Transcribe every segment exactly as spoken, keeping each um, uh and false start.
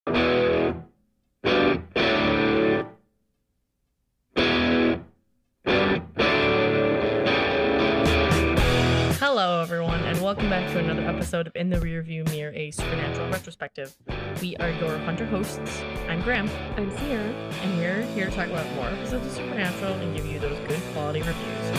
Hello, everyone, and welcome back to another episode of In the Rearview Mirror, a Supernatural retrospective. We are your Hunter hosts. I'm Graham. I'm Sierra. And we're here to talk about more episodes of Supernatural and give you those good quality reviews.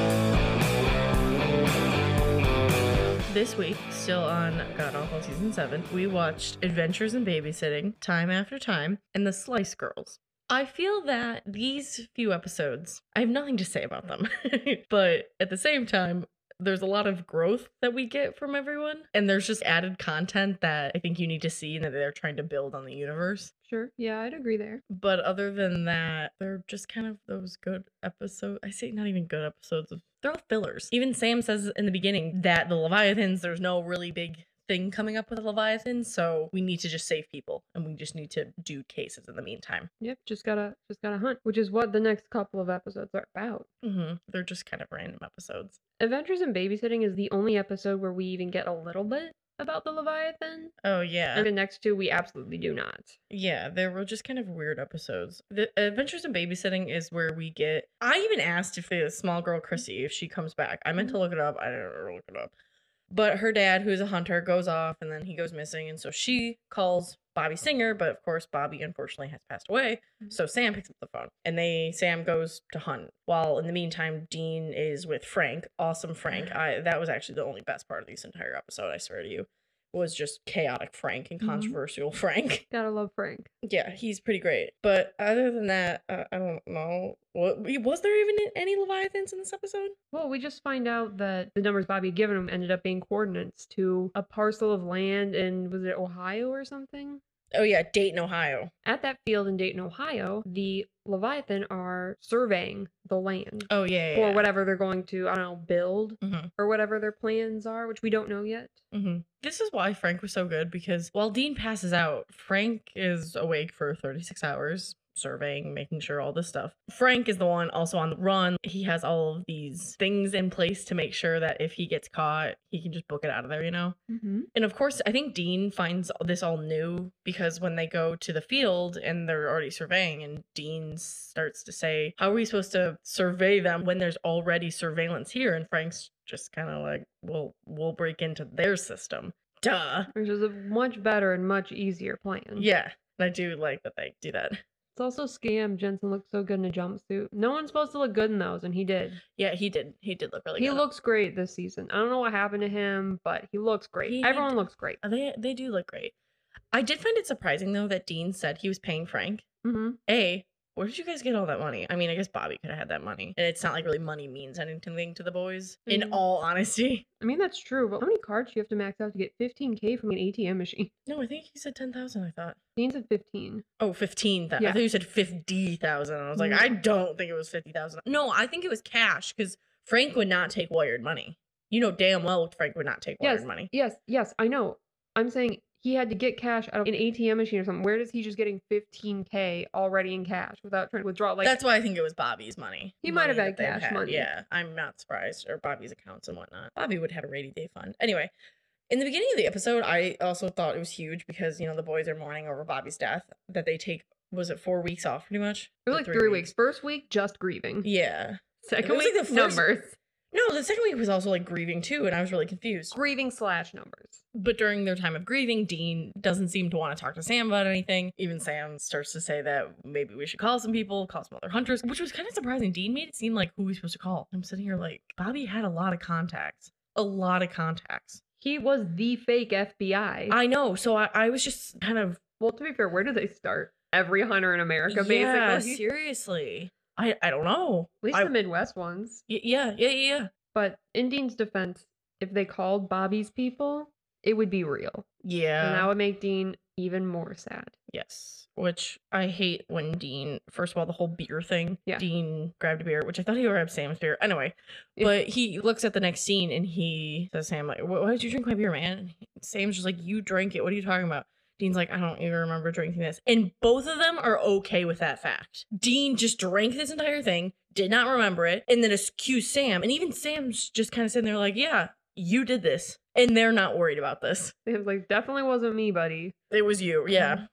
This week, still on God Awful Season seven, we watched Adventures in Babysitting, Time After Time, and The Slice Girls. I feel that these few episodes, I have nothing to say about them, but at the same time, there's a lot of growth that we get from everyone, and there's just added content that I think you need to see and that they're trying to build on the universe. Sure, yeah, I'd agree there. But other than that, they're just kind of those good episodes. I say not even good episodes. Of, they're all fillers. Even Sam says in the beginning that the Leviathans, there's no really big thing coming up with the Leviathan, so we need to just save people, and we just need to do cases in the meantime. Yep, just gotta just gotta hunt, which is what the next couple of episodes are about. Mm-hmm. They're just kind of random episodes. Adventures in Babysitting is the only episode where we even get a little bit about the Leviathan. Oh, yeah. And the next two, we absolutely do not. Yeah, they were just kind of weird episodes. The Adventures in Babysitting is where we get... I even asked if the small girl, Chrissy, if she comes back. I meant to look it up. I didn't look it up. But her dad, who's a hunter, goes off, and then he goes missing, and so she calls Bobby Singer, but of course Bobby unfortunately has passed away, so Sam picks up the phone, and they Sam goes to hunt, while in the meantime Dean is with Frank. Awesome Frank. I that was actually the only best part of this entire episode, I swear to you, was just chaotic Frank and controversial mm-hmm. Frank. Gotta love Frank. Yeah, he's pretty great. But other than that, uh, I don't know. What, was there even any Leviathans in this episode? Well, we just find out that the numbers Bobby had given him ended up being coordinates to a parcel of land in, was it Ohio or something? Oh yeah, Dayton, Ohio. At that field in Dayton, Ohio, the Leviathan are surveying the land. Oh yeah, yeah for yeah. whatever they're going to, I don't know, build mm-hmm. or whatever their plans are, which we don't know yet. Mm-hmm. This is why Frank was so good, because while Dean passes out, Frank is awake for thirty-six hours. Surveying, making sure all this stuff. Frank is the one also on the run. He has all of these things in place to make sure that if he gets caught, he can just book it out of there, you know? Mm-hmm. And of course, I think Dean finds this all new because when they go to the field and they're already surveying, and Dean starts to say, how are we supposed to survey them when there's already surveillance here? And Frank's just kind of like, well, we'll break into their system. Duh. Which is a much better and much easier plan. Yeah, I do like that they do that. It's also scam. Jensen looks so good in a jumpsuit. No one's supposed to look good in those, and he did. Yeah, he did. He did look really he good. He looks great this season. I don't know what happened to him, but he looks great. He, Everyone looks great. They they do look great. I did find it surprising, though, that Dean said he was paying Frank. Mm-hmm. A, where did you guys get all that money? I mean, I guess Bobby could have had that money. And it's not like really money means anything to the boys, mm-hmm. in all honesty. I mean, that's true, but how many cards do you have to max out to get fifteen K from an A T M machine? No, I think he said ten thousand, I thought. Dean said fifteen. Oh, fifteen thousand. Yeah. I thought you said fifty thousand. I was like, no. I don't think it was fifty thousand. No, I think it was cash, because Frank would not take wired money. You know damn well Frank would not take wired yes, money. Yes, yes, I know. I'm saying he had to get cash out of an A T M machine or something. Where is he just getting fifteen K already in cash without trying to withdraw? Like, that's why I think it was Bobby's money. He money might have had cash had. money. Yeah, I'm not surprised. Or Bobby's accounts and whatnot. Bobby would have a rainy day fund. Anyway, in the beginning of the episode, I also thought it was huge because, you know, the boys are mourning over Bobby's death. That they take, was it four weeks off pretty much? It was like three, three weeks. weeks. First week, just grieving. Yeah. Second week, like the first... numbers. No, the second week was also like grieving too, and I was really confused. Grieving slash numbers. But during their time of grieving, Dean doesn't seem to want to talk to Sam about anything. Even Sam starts to say that maybe we should call some people, call some other hunters, which was kind of surprising. Dean made it seem like who we supposed to call. I'm sitting here like, Bobby had a lot of contacts. A lot of contacts. He was the fake F B I. I know, so I, I was just kind of... Well, to be fair, where do they start? Every hunter in America, yeah, basically. Seriously. I, I don't know. At least I, the Midwest ones. Y- yeah, yeah, yeah, yeah. But in Dean's defense, if they called Bobby's people, it would be real. Yeah. And that would make Dean even more sad. Yes. Which I hate when Dean, first of all, the whole beer thing. Yeah. Dean grabbed a beer, which I thought he would grab Sam's beer. Anyway, yeah. But he looks at the next scene and he says, Sam, like, why did you drink my beer, man? And Sam's just like, you drank it. What are you talking about? Dean's like, I don't even remember drinking this. And both of them are okay with that fact. Dean just drank this entire thing, did not remember it, and then accused Sam. And even Sam's just kind of sitting there like, yeah, you did this. And they're not worried about this. Sam's like, definitely wasn't me, buddy. It was you, yeah.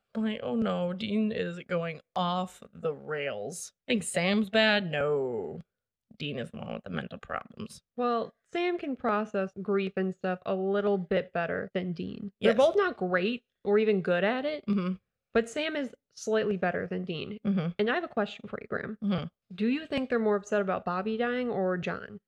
I'm like, oh no, Dean is going off the rails. Think Sam's bad? No. Dean is the one with the mental problems. Well, Sam can process grief and stuff a little bit better than Dean. They're Yes. both not great or even good at it, Mm-hmm. but Sam is slightly better than Dean. Mm-hmm. And I have a question for you, Graham. Mm-hmm. Do you think they're more upset about Bobby dying or John?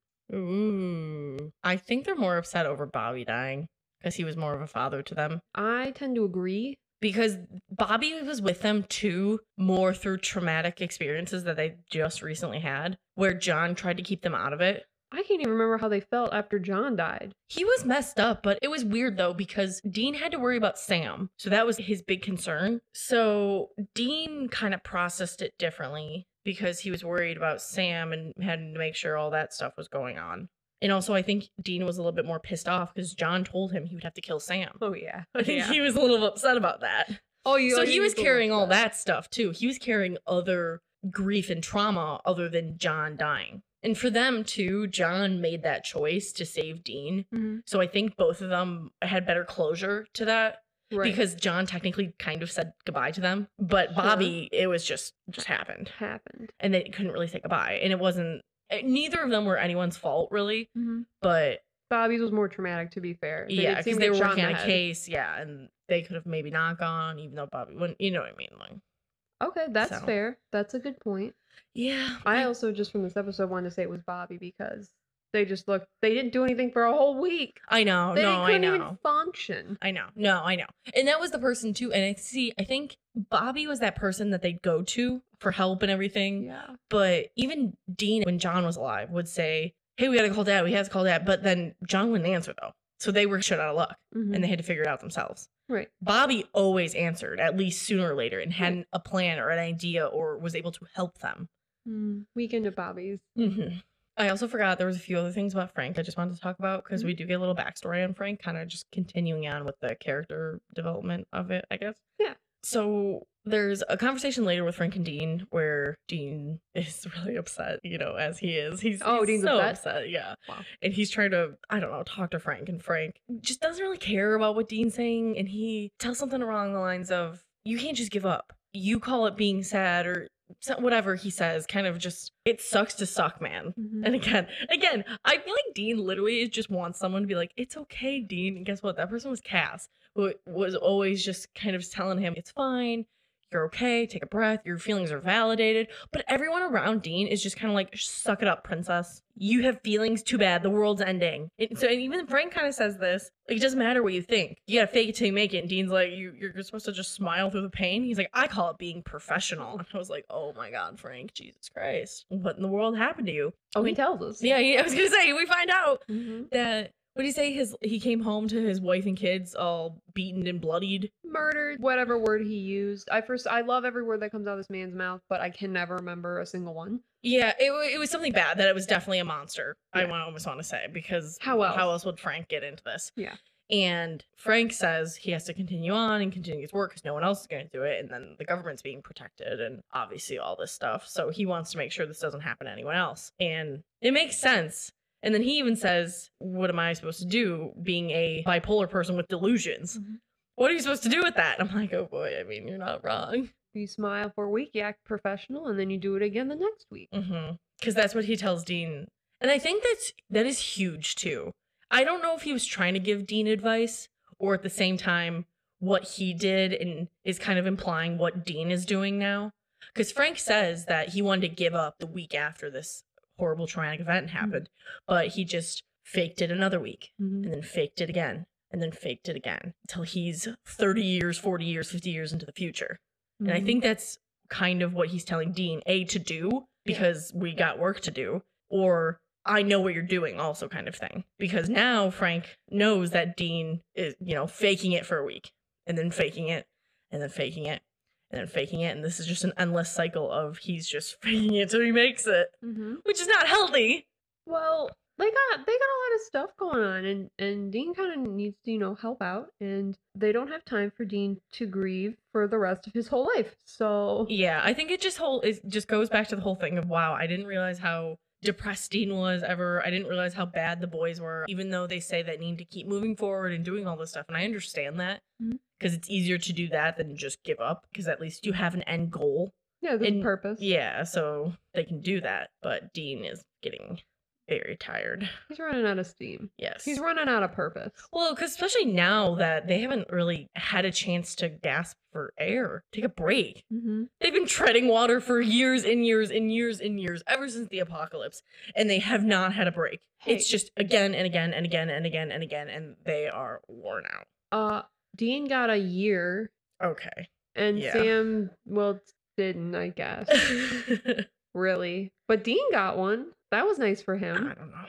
Ooh. I think they're more upset over Bobby dying because he was more of a father to them. I tend to agree. Because Bobby was with them too, more through traumatic experiences that they just recently had, where John tried to keep them out of it. I can't even remember how they felt after John died. He was messed up, but it was weird though, because Dean had to worry about Sam. So that was his big concern. So Dean kind of processed it differently because he was worried about Sam and had to make sure all that stuff was going on. And also, I think Dean was a little bit more pissed off because John told him he would have to kill Sam. Oh, yeah. I think yeah. he was a little upset about that. Oh, you So oh, he you was feel carrying all upset. that stuff too. He was carrying other grief and trauma other than John dying. And for them too, John made that choice to save Dean. Mhm. So I think both of them had better closure to that Right. because John technically kind of said goodbye to them. But Sure. Bobby, it was just just happened. happened. And they couldn't really say goodbye. And it wasn't neither of them were anyone's fault really, Mm-hmm. but Bobby's was more traumatic, to be fair. They yeah, did seem because to they get were shot in working on the a head. case, yeah, and they could have maybe not gone, even though Bobby wouldn't, you know what I mean? Like, Okay, that's So. fair. That's a good point. yeah. I also just from this episode wanted to say it was Bobby because they just looked. They didn't do anything for a whole week. I know, They no, I couldn't know. even function. I know, no, I know. And that was the person too. And I see, I think Bobby was that person that they'd go to for help and everything. Yeah. But even Dean, when John was alive, would say, hey, we gotta call dad, we have to call dad. But then John wouldn't answer though. So they were shit out of luck Mhm. and they had to figure it out themselves. Right. Bobby always answered, at least sooner or later, and had a plan or an idea or was able to help them. Mm, weekend at Bobby's. Mm-hmm. I also forgot there was a few other things about Frank I just wanted to talk about because Mhm. we do get a little backstory on Frank, kind of just continuing on with the character development of it, I guess. Yeah. So there's a conversation later with Frank and Dean where Dean is really upset, you know, as he is. He's, Oh, he's Dean's so upset? upset, yeah. Wow. And he's trying to, I don't know, talk to Frank, and Frank just doesn't really care about what Dean's saying, and he tells something along the lines of, you can't just give up. You call it being sad or so- whatever he says, kind of just, it sucks to suck, man. Mhm. And again, again, I feel like Dean literally just wants someone to be like, it's okay, Dean. And guess what? That person was Cass, who was always just kind of telling him, it's fine. You're okay. Take a breath. Your feelings are validated. But everyone around Dean is just kind of like, suck it up, princess. You have feelings. Too bad. The world's ending. And so and even Frank kind of says this. Like, it doesn't matter what you think. You gotta fake it till you make it. And Dean's like, you, you're supposed to just smile through the pain. He's like, I call it being professional. And I was like, oh my God, Frank, Jesus Christ. What in the world happened to you? Oh, he tells us. Yeah, he, I was gonna say, we find out Mhm. that, what did he say? His He came home to his wife and kids all beaten and bloodied. Murdered, whatever word he used. I first, I love every word that comes out of this man's mouth, but I can never remember a single one. Yeah, it, wa- it was something bad, that it was definitely a monster. I Yeah. wa- almost want to say, because How else? how else would Frank get into this? Yeah. And Frank says he has to continue on and continue his work because no one else is going to do it. And then the government's being protected and obviously all this stuff. So he wants to make sure this doesn't happen to anyone else. And it makes sense. And then he even says, what am I supposed to do being a bipolar person with delusions? Mhm. What are you supposed to do with that? I'm like, oh boy, I mean, you're not wrong. You smile for a week, you act professional, and then you do it again the next week. Mm-hmm. Because that's what he tells Dean. And I think that's that is huge too. I don't know if he was trying to give Dean advice or at the same time what he did and is kind of implying what Dean is doing now. Because Frank says that he wanted to give up the week after this horrible traumatic event happened, but he just faked it another week Mhm. and then faked it again and then faked it again until he's thirty years, forty years, fifty years into the future. And I Mhm. think that's kind of what he's telling Dean, A, to do because we got work to do, or I know what you're doing also kind of thing. Because now Frank knows that Dean is, you know, faking it for a week and then faking it and then faking it and then faking it. And this is just an endless cycle of he's just faking it till he makes it, Mhm. which is not healthy. Well, they got they got a lot of stuff going on, and and Dean kind of needs to you know help out, and they don't have time for Dean to grieve for the rest of his whole life. So Yeah, I think it just whole it just goes back to the whole thing of wow, I didn't realize how depressed Dean was ever. I didn't realize how bad the boys were, even though they say that need to keep moving forward and doing all this stuff. And I understand that because mm-hmm. it's easier to do that than just give up, because at least you have an end goal. Yeah, there's and, a purpose. Yeah, so they can do that. But Dean is getting very tired. He's running out of steam. Yes. He's running out of purpose. Well, because especially now that they haven't really had a chance to gasp for air, take a break. Mm-hmm. They've been treading water for years and years and years and years, ever since the apocalypse, and they have not had a break. Hey. It's just again and again and again and again and again, and they are worn out. Uh, Dean got a year. Okay. And yeah. Sam, well, didn't, I guess. Really. But Dean got one. That was nice for him. I don't know.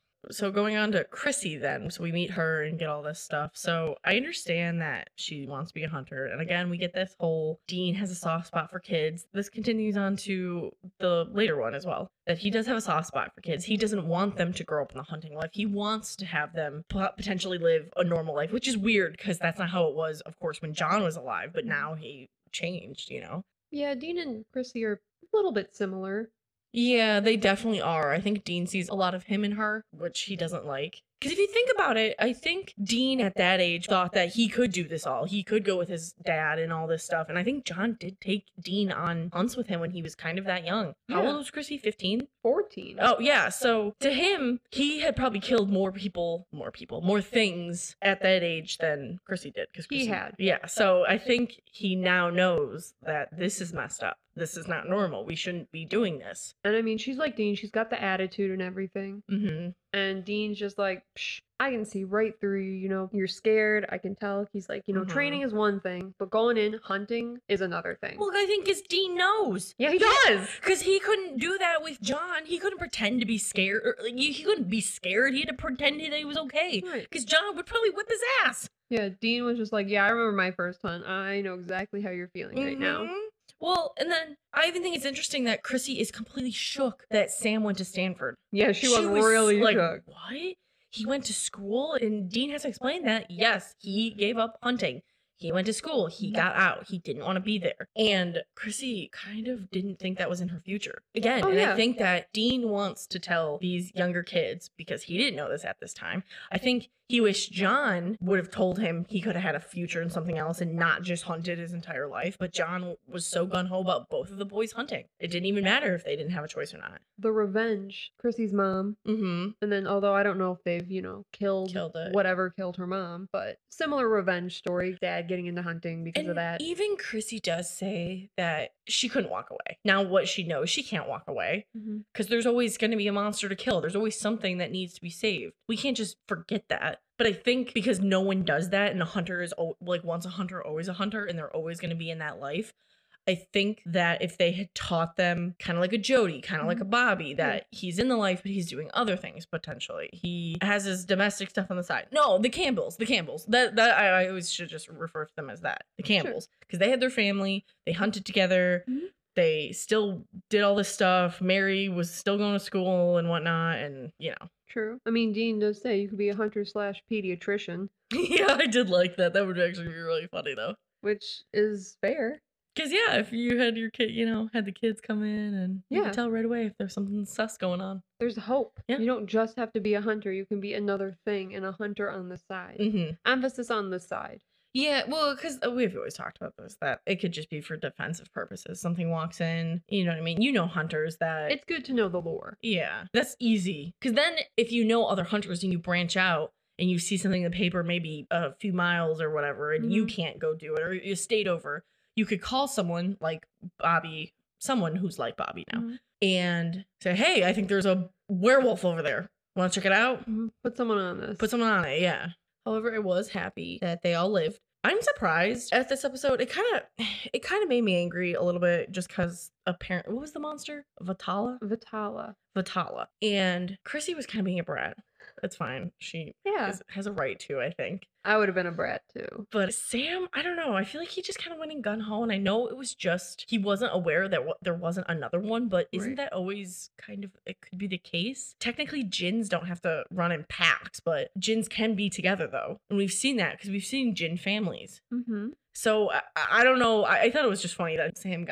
So going on to Chrissy then, so we meet her and get all this stuff. So I understand that she wants to be a hunter. And again, we get this whole Dean has a soft spot for kids. This continues on to the later one as well, that he does have a soft spot for kids. He doesn't want them to grow up in the hunting life. He wants to have them potentially live a normal life, which is weird because that's not how it was, of course, when John was alive. But now he changed, you know? Yeah, Dean and Chrissy are a little bit similar. Yeah, they definitely are. I think Dean sees a lot of him in her, which he doesn't like. Because if you think about it, I think Dean at that age thought that he could do this all. He could go with his dad and all this stuff. And I think John did take Dean on hunts with him when he was kind of that young. Yeah. How old was Chrissy? fifteen? fourteen. Oh, yeah. So to him, he had probably killed more people, more people, more things at that age than Chrissy did. Because he had. Yeah. So I think he now knows that this is messed up. This is not normal. We shouldn't be doing this. And I mean, she's like Dean. She's got the attitude and everything. Mm-hmm. And Dean's just like, Psh, I can see right through you. You know, you're scared. I can tell. He's like, you know, mm-hmm. training is one thing, but going in hunting is another thing. Well, I think because Dean knows. Yeah, he does. Because he couldn't do that with John. He couldn't pretend to be scared. Or, like, he couldn't be scared. He had to pretend that he was okay. Because right. John would probably whip his ass. Yeah, Dean was just like, yeah, I remember my first hunt. I know exactly how you're feeling mm-hmm. right now. Well, and then I even think it's interesting that Chrissy is completely shook that Sam went to Stanford. Yeah, she, she was, was really like, shook. What? He went to school? And Dean has to explain that. Yes, he gave up hunting. He went to school. He got out. He didn't want to be there. And Chrissy kind of didn't think that was in her future. Again, oh, and yeah. I think that Dean wants to tell these younger kids, because he didn't know this at this time, I think he wished John would have told him he could have had a future in something else and not just hunted his entire life. But John was so gung-ho about both of the boys hunting. It didn't even matter if they didn't have a choice or not. The revenge, Chrissy's mom. Mm-hmm. And then, although I don't know if they've, you know, killed, killed it. whatever killed her mom, but similar revenge story. Dad getting into hunting because and of that. Even Chrissy does say that she couldn't walk away. Now, what she knows, she can't walk away because mm-hmm. there's always going to be a monster to kill. There's always something that needs to be saved. We can't just forget that. But I think because no one does that, and a hunter is like once a hunter, always a hunter, and they're always going to be in that life. I think that if they had taught them kind of like a Jody, kind of mm-hmm. like a Bobby, that yeah. he's in the life, but he's doing other things potentially. He has his domestic stuff on the side. No, the Campbells, the Campbells. That that I, I always should just refer to them as that, the Campbells, because sure. they had their family, they hunted together. Mm-hmm. They still did all this stuff. Mary was still going to school and whatnot, and you know. True. I mean, Dean does say you could be a hunter slash pediatrician. Yeah, I did like that. That would actually be really funny, though. Which is fair. Because, yeah, if you had your kid, you know, had the kids come in and you yeah. could tell right away if there's something sus going on. There's hope. Yeah. You don't just have to be a hunter. You can be another thing and a hunter on the side. Mm-hmm. Emphasis on the side. Yeah, well, because we've always talked about this, that it could just be for defensive purposes. Something walks in, you know what I mean? You know hunters that... It's good to know the lore. Yeah, that's easy. Because then if you know other hunters and you branch out and you see something in the paper maybe a few miles or whatever, and mm-hmm. you can't go do it, or you stayed over, you could call someone like Bobby, someone who's like Bobby now, mm-hmm. and say, hey, I think there's a werewolf over there. Want to check it out? Mm-hmm. Put someone on this. Put someone on it, yeah. However, I was happy that they all lived. I'm surprised at this episode. It kind of, it kind of made me angry a little bit, just because apparently, what was the monster? Vitala? Vitala. Vitala. And Chrissy was kind of being a brat. That's fine. She yeah. is, has a right to, I think. I would have been a brat too. But Sam, I don't know. I feel like he just kind of went in gun ho, and I know it was just he wasn't aware that w- there wasn't another one. But isn't right. that always kind of it could be the case? Technically, jinns don't have to run in packs, but jinns can be together though, and we've seen that because we've seen jinn families. Mm-hmm. So I, I don't know. I, I thought it was just funny that Sam got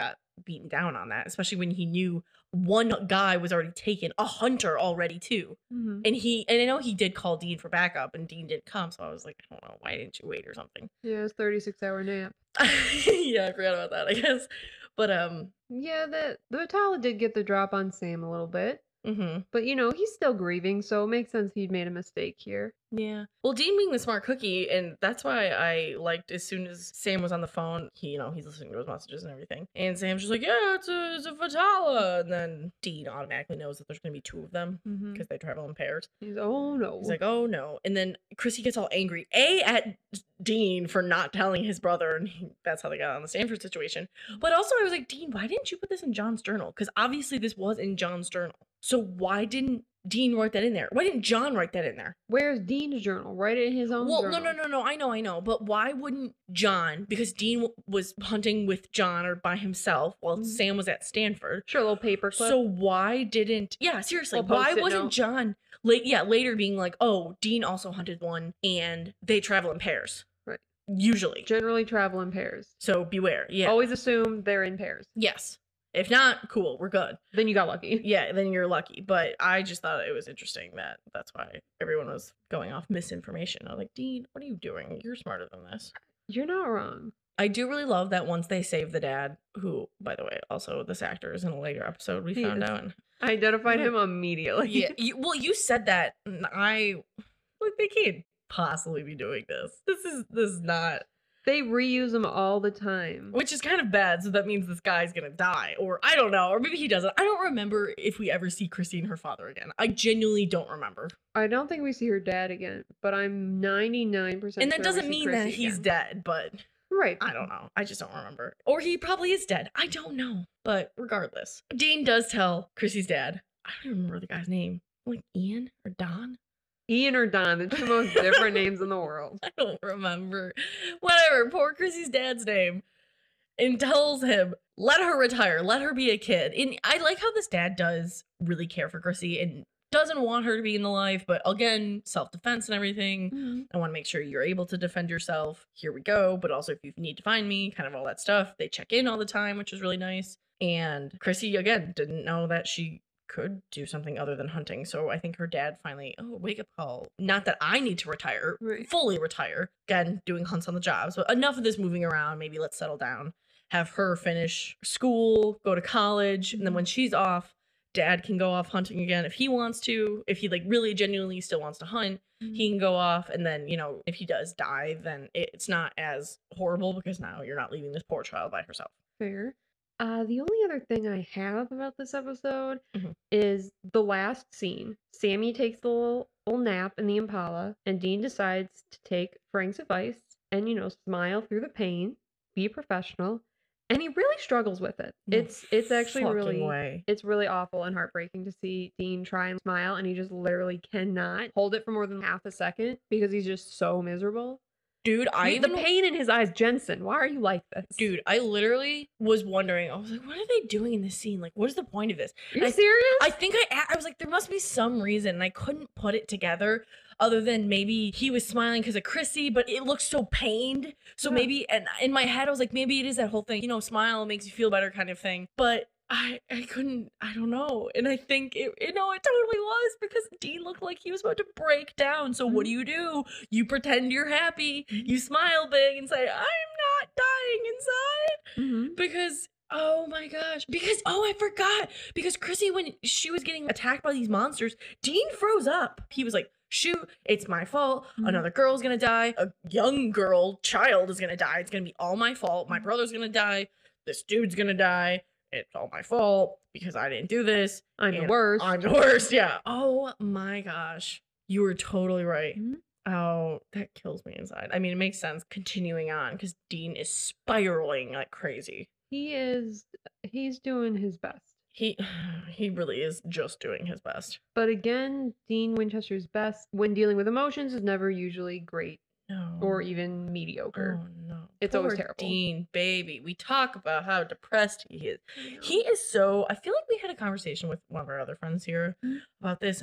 beaten down on that, especially when he knew one guy was already taken, a hunter already too. Mhm. And he, and I know he did call Dean for backup, and Dean didn't come. So I was like, I don't know, why didn't you wait or something? Yeah, it's thirty-six hour nap. Yeah, I forgot about that, I guess. But um, Yeah, the the Vitala did get the drop on Sam a little bit, mhm. but you know he's still grieving, so it makes sense he'd made a mistake here. Yeah. Well, Dean being the smart cookie, and that's why I liked as soon as Sam was on the phone, he, you know, he's listening to his messages and everything. And Sam's just like, yeah, it's a, it's a Vitala. And then Dean automatically knows that there's going to be two of them Mhm. because they travel in pairs. He's oh no. He's like, oh no. And then Chrissy gets all angry, A, at Dean for not telling his brother. And he, that's how they got on the Stanford situation. But also, I was like, Dean, why didn't you put this in John's journal? Because obviously this was in John's journal. So why didn't Dean write that in there? Why didn't John write that in there? Where's Dean's journal? Write it in his own Well, journal. no, no, no, no. I know, I know. But why wouldn't John, because Dean w- was hunting with John or by himself while Mhm. Sam was at Stanford. Sure, a little paper clip. So why didn't, yeah, seriously, Little why post-it wasn't note. John, late, yeah, later being like, oh, Dean also hunted one and they travel in pairs. Right. Usually. Generally travel in pairs. So beware. Yeah. Always assume they're in pairs. Yes. If not, cool, we're good. Then you got lucky. Yeah, then you're lucky. But I just thought it was interesting that that's why everyone was going off misinformation. I was like, Dean, what are you doing? You're smarter than this. You're not wrong. I do really love that once they save the dad, who, by the way, also this actor is in a later episode we He found is. out. And, I identified Yeah. him immediately. yeah, you, well, you said that, and I, like, they can't possibly be doing this. This is, this is not, They reuse them all the time. which is kind of bad, so that means this guy's gonna die, or I don't know, or maybe he doesn't. I don't remember if we ever see Christine, her father, again. I genuinely don't remember. I don't think we see her dad again, but I'm ninety-nine percent And that sure we doesn't see mean that Chrissy he's again. dead, but Right. I don't know. I just don't remember. Or he probably is dead. I don't know. But regardless, Dean does tell Chrissy's dad, I don't even remember the guy's name. Like Ian or Don? Ian or Don, the two most different names in the world. I don't remember. Whatever. Poor Chrissy's dad's name. And tells him, let her retire. Let her be a kid. And I like how this dad does really care for Chrissy and doesn't want her to be in the life. But again, self-defense and everything. Mm-hmm. I want to make sure you're able to defend yourself. Here we go. But also if you need to find me, kind of all that stuff. They check in all the time, which is really nice. And Chrissy, again, didn't know that she could do something other than hunting. So I think her dad finally, oh, wake up call. Not that I need to retire, Right. fully retire. Again, doing hunts on the jobs. But enough of this moving around. Maybe let's settle down. Have her finish school, go to college. And then when she's off, dad can go off hunting again if he wants to. If he like really genuinely still wants to hunt, he can go off. And then, you know, if he does die, then it's not as horrible because now you're not leaving this poor child by herself. Fair. Uh, the only other thing I have about this episode Mhm. is the last scene. Sammy takes the little, little nap in the Impala, and Dean decides to take Frank's advice and, you know, smile through the pain, be professional, and he really struggles with it. No It's it's actually fucking really way. it's really awful and heartbreaking to see Dean try and smile, and he just literally cannot hold it for more than half a second because he's just so miserable. Dude, I He- the even pain in his eyes, Jensen. Why are you like this, Dude, I literally was wondering. I was like, what are they doing in this scene? Like, what is the point of this? Are you I- serious? I think I a- I was like, there must be some reason. And I couldn't put it together other than maybe he was smiling because of Chrissy, but it looks so pained. So Yeah. maybe, and in my head, I was like, maybe it is that whole thing, you know, smile makes you feel better kind of thing. But I I couldn't, I don't know. And I think it, you know, it totally was because Dean looked like he was about to break down. So what do you do? You pretend you're happy, you smile big and say, I'm not dying inside. Mhm. Because oh my gosh. Because oh I forgot. Because Chrissy, when she was getting attacked by these monsters, Dean froze up. He was like, shoot, it's my fault. Mhm. Another girl's gonna die. A young girl, child is gonna die. It's gonna be all my fault. My brother's gonna die. This dude's gonna die. It's all my fault because I didn't do this. I'm the and worst. I'm the worst. Yeah. Oh my gosh. You were totally right. Mhm. Oh, that kills me inside. I mean, it makes sense continuing on because Dean is spiraling like crazy. He is he's doing his best. He he really is just doing his best. But again, Dean Winchester's best when dealing with emotions is never usually great No. or even mediocre. Oh no. It's always Poor terrible. Dean, baby. We talk about how depressed he is. He is so I feel like we had a conversation with one of our other friends here Mhm. about this, and I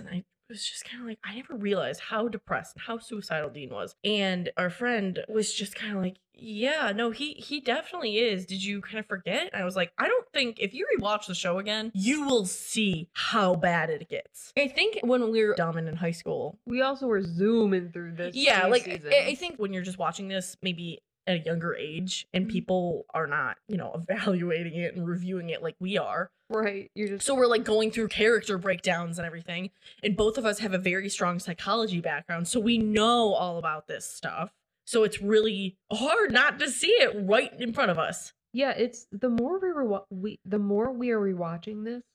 was just kind of like, I never realized how depressed and how suicidal Dean was. And our friend was just kind of like, yeah, no, he he definitely is. Did you kind of forget? And I was like, I don't think if you rewatch the show again, you will see how bad it gets. I think when we were dumb and in high school, We also were zooming through this. yeah, these like seasons. I, I think when you're just watching this, maybe at a younger age, and Mhm. people are not, you know, evaluating it and reviewing it like we are. right. You're just So we're like going through character breakdowns and everything. And both of us have a very strong psychology background. So we know all about this stuff. So it's really hard not to see it right in front of us. yeah. It's the more we were we the more we are rewatching this.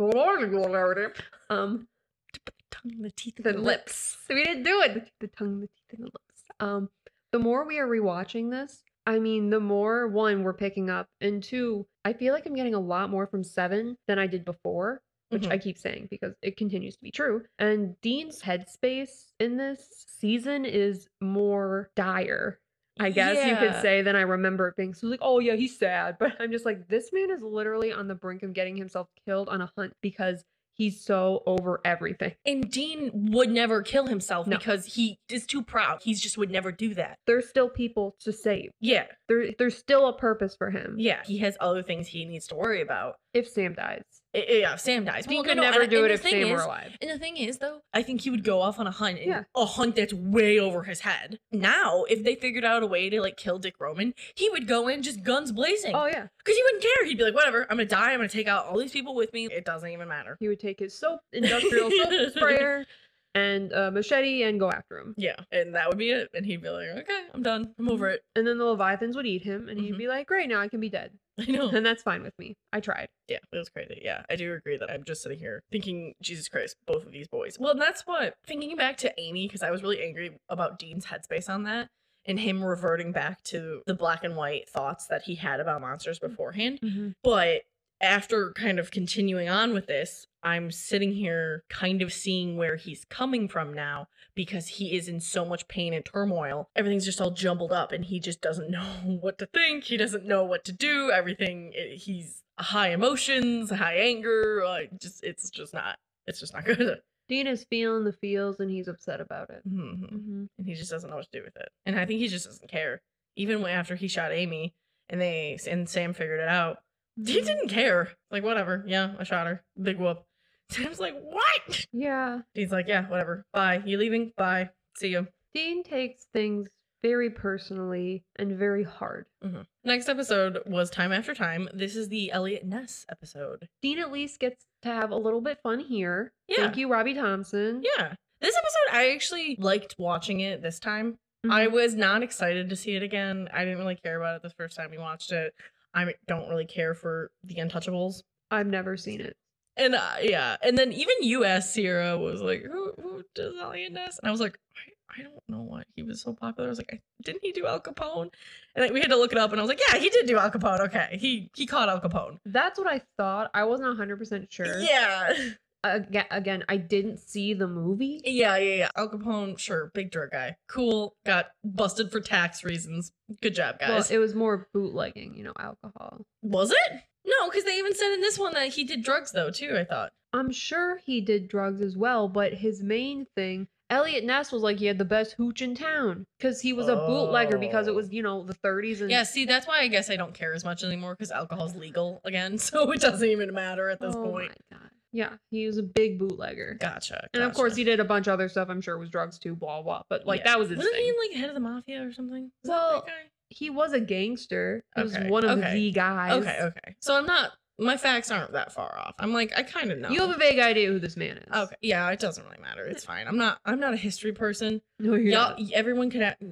Um, Tongue, the teeth, the lips. We didn't do it. The, the tongue, the teeth, and the lips. Um, the more we are rewatching this, I mean, the more one we're picking up, and two, I feel like I'm getting a lot more from Seven than I did before, which Mhm. I keep saying because it continues to be true. And Dean's headspace in this season is more dire, I guess you could Yeah. say, than I remember it being. So like, oh yeah, he's sad, but I'm just like, this man is literally on the brink of getting himself killed on a hunt because he's so over everything. And Dean would never kill himself No. because he is too proud. He just would never do that. There's still people to save. Yeah. There, there's still a purpose for him. Yeah. He has other things he needs to worry about. If Sam dies, I- I- yeah, if Sam dies. he Well, could no, no, never and- do and it the if thing Sam were is- alive. And the thing is, though, I think he would go off on a hunt, and Yeah. a hunt that's way over his head. Now, if they figured out a way to like kill Dick Roman, he would go in just guns blazing. Oh yeah, Because he wouldn't care. He'd be like, whatever, I'm gonna die. I'm gonna take out all these people with me. It doesn't even matter. he would take his soap, industrial soap sprayer, and a machete and go after him. Yeah, and that would be it. And he'd be like, okay, I'm done. I'm over it. And then the Leviathans would eat him, and he'd Mhm. be like, "Great, now I can be dead," I know. and that's fine with me. I tried. Yeah, it was crazy. Yeah, I do agree that I'm just sitting here thinking, Jesus Christ, both of these boys. Well, and that's what, thinking back to Amy, because I was really angry about Dean's headspace on that, and him reverting back to the black and white thoughts that he had about monsters beforehand. But after kind of continuing on with this, I'm sitting here kind of seeing where he's coming from now because he is in so much pain and turmoil. Everything's just all jumbled up and he just doesn't know what to think. He doesn't know what to do. Everything, it- he's high emotions, high anger. Like just, it's just not, it's just not good. Dean is feeling the feels, and he's upset about it. Mhm. Mm-hmm. And he just doesn't know what to do with it. And I think he just doesn't care. Even when after he shot Amy and they and Sam figured it out, he didn't care. Like, whatever. Yeah, I shot her. Big whoop. Sam's like, what? Yeah. He's like, yeah, whatever. Bye. You leaving? Bye. See you. Dean takes things very personally and very hard. hmm Next episode was Time After Time. This is the Elliot Ness episode. Dean at least gets to have a little bit fun here. Yeah. Thank you, Robbie Thompson. Yeah. This episode, I actually liked watching it this time. I Mhm. was not excited to see it again. I didn't really care about it the first time we watched it. I don't really care for The Untouchables. I've never seen it. And uh, yeah, and then even U S Sierra was like, who, who does Elliot Ness? And I was like, I, I don't know why he was so popular. I was like, I, didn't he do Al Capone? And then we had to look it up, and I was like, yeah, he did do Al Capone. Okay, he he caught Al Capone. That's what I thought. I wasn't one hundred percent sure. Yeah, Again, again, I didn't see the movie. yeah, yeah, yeah. Al Capone, sure, big drug guy, cool. Got busted for tax reasons. Good job, Well, guys. it was more bootlegging, you know, alcohol. Was it? No, because they even said in this one that he did drugs though too. I thought. I'm sure he did drugs as well, but his main thing, Elliot Ness was like he had the best hooch in town because he was a bootlegger because it was, you know, the thirties and Yeah, see, that's why I guess I don't care as much anymore because alcohol's legal again, so it doesn't even matter at this oh point. my god. Yeah, he was a big bootlegger. Gotcha. And of course gotcha. he did a bunch of other stuff. I'm sure it was drugs too, blah blah. But like Yeah. that was his Wasn't thing. he like head of the mafia or something? Was that Well, that guy? He was a gangster. He was Okay, one of okay. the guys. Okay, okay. So I'm not. My facts aren't that far off. I'm like I kind of know. You have a vague idea who this man is. Okay. Yeah, it doesn't really matter. It's fine. I'm not. I'm not a history person. No, you're Y'all, not. everyone could. A-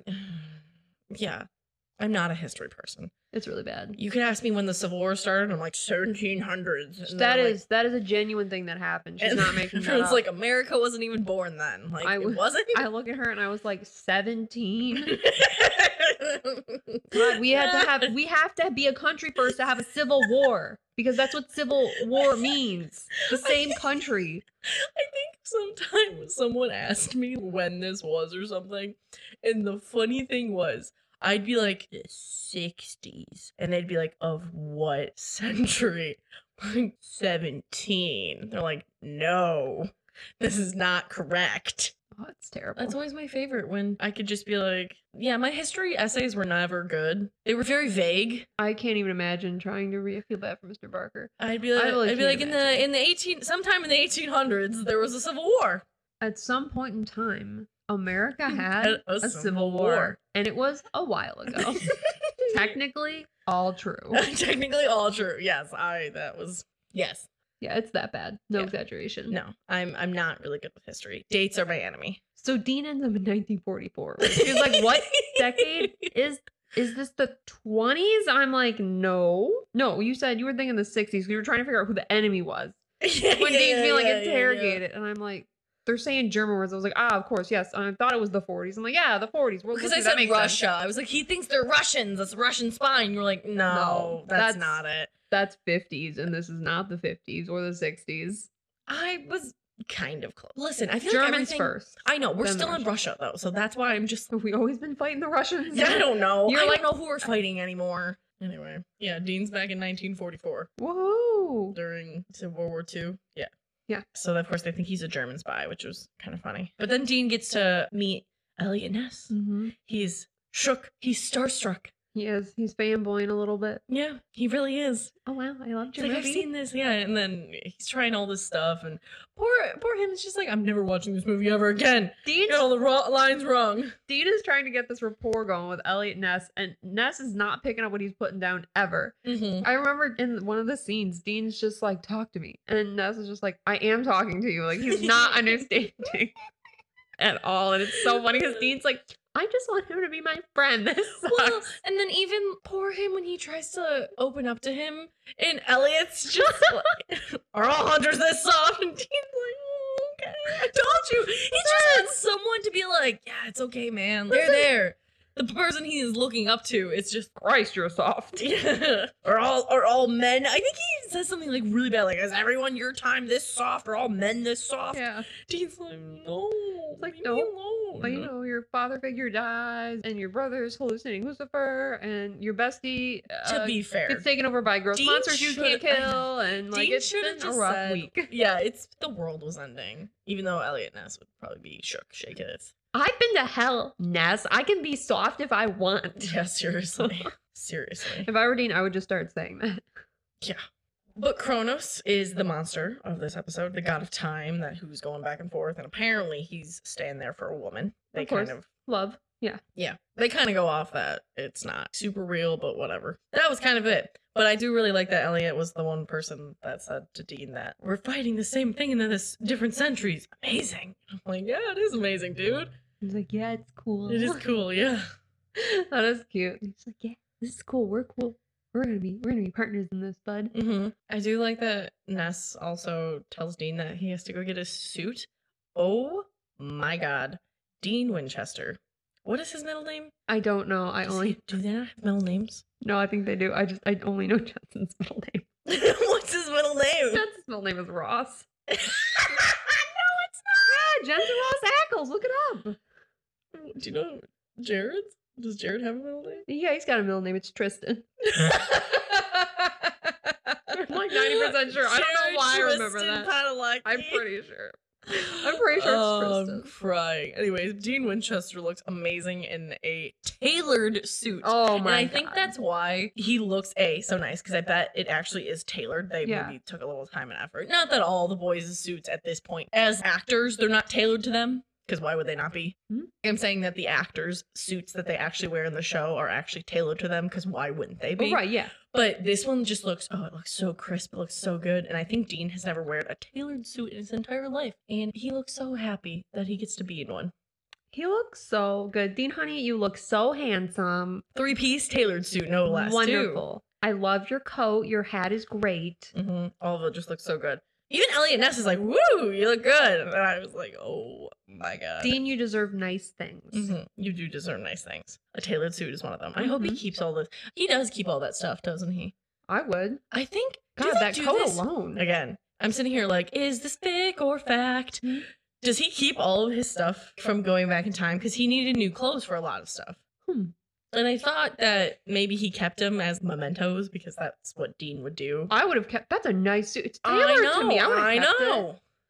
yeah, I'm not a history person. It's really bad. You could ask me when the Civil War started. I'm like seventeen hundreds. and That they're is like- that is a genuine thing that happened. She's and not making that everyone's up. like America wasn't even born then. Like I it w- wasn't. I look at her and I was like seventeen. God, we had to have we have to be a country first to have a civil war because that's what civil war means. The same country. I think sometimes someone asked me when this was or something, and the funny thing was, I'd be like, the sixties. And they'd be like, of what century? Like, seventeen. They're like, no. This is not correct. Oh, it's terrible. That's always my favorite when I could just be like, yeah, my history essays were never good. They were very vague. I can't even imagine trying to read. I feel bad for Mister Barker. I'd be like, I really I'd be can't like in imagine. the in the eighteen sometime in the eighteen hundreds there was a civil war. At some point in time, America had Had a, civil war, and it was a while ago. Technically, all true. Technically all true. Yes, I that was yes. Yeah, it's that bad. No Yeah. exaggeration. No, I'm I'm not really good with history. Dates are my enemy. So Dean ends up in nineteen forty-four. He was like, "What decade is is this? The twenties?" I'm like, "No, no." You said you were thinking the sixties. You were trying to figure out who the enemy was Yeah, when yeah, Dean's yeah, being like yeah, yeah, interrogated, and I'm like, "They're saying German words." I was like, "Ah, of course, yes." I thought it was the forties. I'm like, "Yeah, the forties." World War Because I Two, that said makes Russia. sense. I was like, he thinks they're Russians. That's Russian spy. And you're like, no, No, that's, that's- not it. That's fifties, and this is not the fifties or the sixties. I was kind of close. Listen, I feel Germans like everything... first. I know, we're then the still in Russians. Russia, though. So that's why I'm just... Have we always been fighting the Russians? I don't know. You're I like- don't know who we're fighting anymore. Anyway, yeah, Dean's back in nineteen forty-four Woohoo! during Civil World War Two. Yeah. Yeah. So, of course, they think he's a German spy, which was kind of funny. But then Dean gets to meet Elliot Ness. Mm-hmm. He's shook. He's starstruck. He is. He's fanboying a little bit. Yeah, he really is. Oh wow, I loved It's your like, I've movie. seen this, yeah, and then he's trying all this stuff, and poor, poor him is just like, I'm never watching this movie ever again. Dean, You got all the ro- lines wrong. Dean is trying to get this rapport going with Elliot Ness, and Ness is not picking up what he's putting down ever. Mm-hmm. I remember in one of the scenes, Dean's just like, "Talk to me," and Ness is just like, "I am talking to you." Like he's not understanding at all, and it's so funny because Dean's like, "I just want him to be my friend." This sucks. Well, and then even poor him when he tries to open up to him, and Elliot's just like, are all hunters this soft? And Dean's like, oh, okay, I told you. He just wants someone to be like, yeah, it's okay, man. They're there. The person he is looking up to, it's just Christ, you're soft. yeah. Are all are all men? I think he says something like really bad, like, is everyone your time this soft? Are all men this soft? Yeah, Dean's like, no. It's like, leave no. me alone. but you know, your father figure dies, and your brother's hallucinating Lucifer, and your bestie to uh, be fair, gets taken over by gross Dean monsters you can't should- I know. kill, and like Dean it's should been have a just rough said, week. yeah, it's the world was ending. Even though Elliot Ness would probably be shook, shake it. I've been to hell, Ness. I can be soft if I want. Yeah, seriously, seriously. If I were Dean, I would just start saying that. But Kronos is the monster of this episode, the god of time that who's going back and forth, and apparently he's staying there for a woman. They Of course. kind of Love. Yeah. Yeah, they kind of go off that it's not super real, but whatever. That was kind of it. But I do really like that Elliot was the one person that said to Dean that we're fighting the same thing in this different centuries. Amazing. I'm like, yeah, it is amazing, dude. He's like, yeah, it's cool. It is cool, yeah. That is cute. He's like, yeah, this is cool. We're cool. We're gonna be we're gonna be partners in this, bud. hmm I do like that Ness also tells Dean that he has to go get his suit. Oh my god. Dean Winchester. What is his middle name? I don't know. I Does only he- do they not have middle names? no. I think they do. I just I only know Jensen's middle name. What's his middle name? Jensen's middle name is Ross. no, it's not. Yeah, Jensen Ross Ackles. Look it up. Do you know Jared's? Does Jared have a middle name? Yeah, he's got a middle name. It's Tristan. I'm like ninety percent sure. I don't know why I remember that. that. I'm pretty sure. I'm pretty sure it's oh, I'm Tristan. crying. Anyways, Dean Winchester looks amazing in a tailored suit. Oh my and I god. think that's why he looks a so nice because I bet it actually is tailored. They Yeah. maybe took a little time and effort. Not that all the boys' suits at this point, as actors, they're not tailored to them. Because why would they not be? Hmm? I'm saying that the actors' suits that they actually wear in the show are actually tailored to them. Because why wouldn't they be? Oh, right, yeah. But this one just looks, oh, it looks so crisp. It looks so good. And I think Dean has never worn a tailored suit in his entire life. And he looks so happy that he gets to be in one. He looks so good. Dean Honey, you look so handsome. Three piece tailored suit, no less. Wonderful. I love your coat. Your hat is great. hmm All of it just looks so good. Even Elliot Ness is like, woo, you look good. And I was like, oh my God. Dean, you deserve nice things. Mhm. You do deserve nice things. A tailored suit is one of them. I hope he Mhm. keeps all this. He does keep all that stuff, doesn't he? I would. I think. do God, they that do coat this- alone. Again, I'm sitting here like, is this fic or fact? Mhm. Does he keep all of his stuff from going back in time? Because he needed new clothes for a lot of stuff. Hmm. And I thought that maybe he kept them as mementos because that's what Dean would do. I would have kept. That's a nice suit. It's I tailored know. to me. I would have I kept know. It.